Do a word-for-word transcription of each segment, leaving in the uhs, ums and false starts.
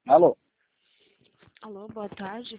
Alô? Alô, boa tarde.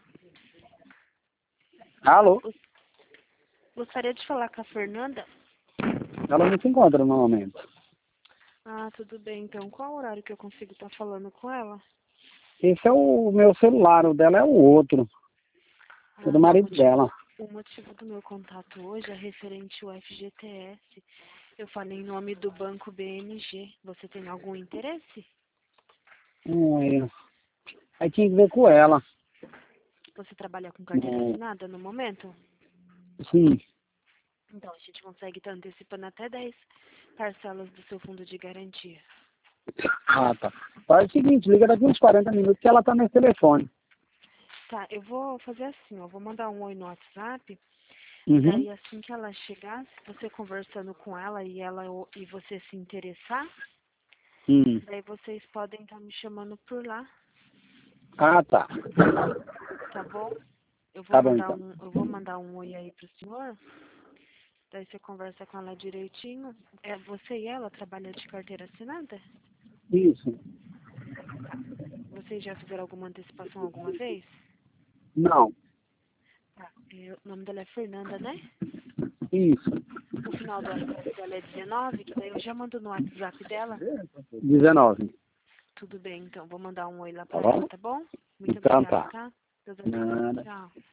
Alô? Gostaria de falar com a Fernanda. Ela não se encontra no momento. Ah, tudo bem. Então, qual horário que eu consigo estar falando com ela? Esse é o meu celular, o dela é o outro. É Ah, do o marido motivo, dela. o motivo do meu contato hoje é referente ao F G T S. Eu falei em nome do Banco B M G. Você tem algum interesse? Hum, aí, aí tinha que ver com ela. Você trabalha com carteira Hum, assinada no momento? sim. Então, a gente consegue estar antecipando até dez parcelas do seu fundo de garantia. Ah, tá. Faz o seguinte, liga daqui uns quarenta minutos que ela tá nesse telefone. Tá, eu vou fazer assim, eu vou mandar um oi no WhatsApp. Uhum. Daí, assim que ela chegar, se você conversando com ela e ela e você se interessar, Hum. daí vocês podem estar me chamando por lá, Ah, tá. tá bom? Eu vou Tá bom, mandar então. um, eu vou mandar um oi aí pro senhor. Daí você conversa com ela direitinho. É, você e ela trabalham de carteira assinada? Isso. Vocês já fizeram alguma antecipação alguma vez? Não. Tá. É, o nome dela é Fernanda, né? Isso. O final do WhatsApp dela é dezenove, que daí eu já mando no WhatsApp dela. dezenove. Tudo bem, então. Vou mandar um oi lá Tá pra ela, bom? tá bom? Muito Então obrigada, tá. tá? Deus abençoe. Nada. Tchau.